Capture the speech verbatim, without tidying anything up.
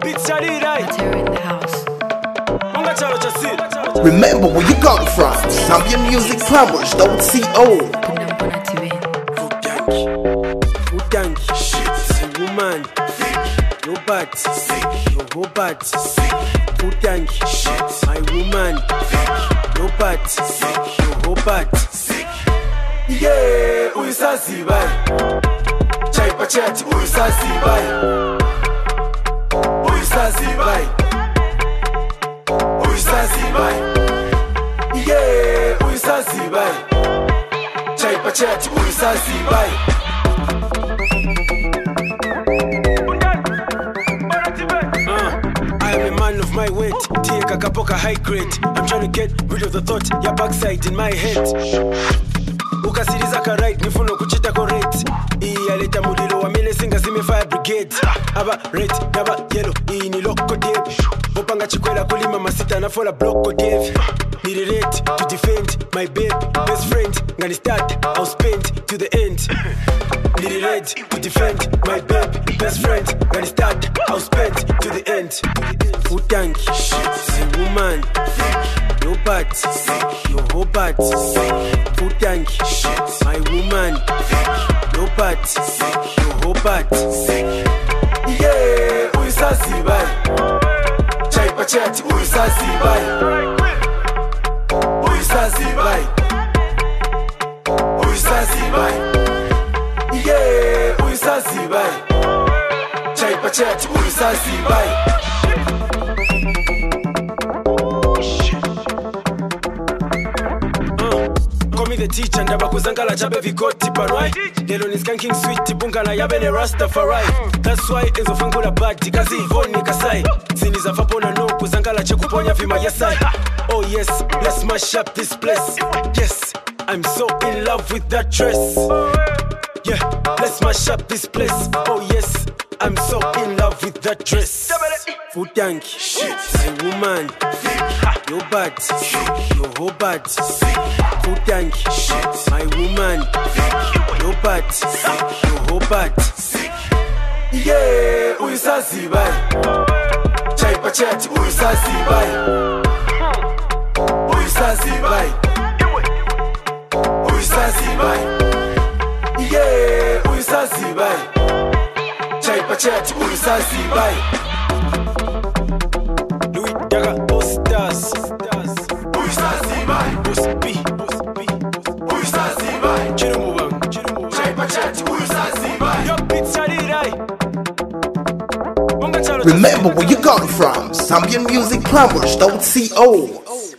Terror in the house. Remember where you come from. Zambian Music Plumbers dot co. Utangi, shit, woman, your bad, your whole bad, Utangi, shit, my woman, your bad, your whole bad. Yeah, uisazi bai, chai pachati uisazi bai, uisazi bai, uisazi bai. Yeah, uisazi bai, chai pachati uisazi bai. Of my weight, take a kapoka high grade. I'm trying to get rid of the thought, your backside in my head. Ukasiriza ka right, nifuno kuchita correct. Iya leta mulilo wa mele singa zime fire brigade. Aba red, naba yellow, iyi ni loko dev. Opanga chikwela kulima masita na fola bloko dev. Need a red to defend my babe, best friend. Ngani start, I'll spend to the end. Need a red to defend my babe, best friend. Ngani start, I'll spend to the end. Utangi, shit, woman, your bad, your whole bad. Utangi, shit, my woman, your bad, your whole bad. Yeah, uisazi bai, chai pachati uisazi bai, uisazi bai, uisazi bai. Yeah, uisazi bai, chai pachati uisazi bai. The teacher ndaba kuzangala chabe vikoti parwai lelo ni skanking sweet bunga na yabe ne Rastafari. That's why enzo fangula bad kazi ivoni kasai zini za vapona no kuzangala chekuponya vima yesai. Oh yes, let's mash up this place. Yes, I'm so in love with that dress. Yeah, let's mash up this place. Oh yes, I'm so in love with that dress. Utangi, shit, my woman, your bad, your whole bad. Utangi, shit, my woman, your bad, your whole bad. Yeah, uisazi bai, chai pachati uisazi bai, uisazi bai, uisazi bai. Yeah, uisazi bai, chai pachati uisazi bai. Louis Daga, Ostas, uisazi bai, Ospi, uisazi bai, Chirumubang, chai pachati uisazi bai. Yo pizzarirai. Remember where you come from. Zambian Music Plumbers dot co.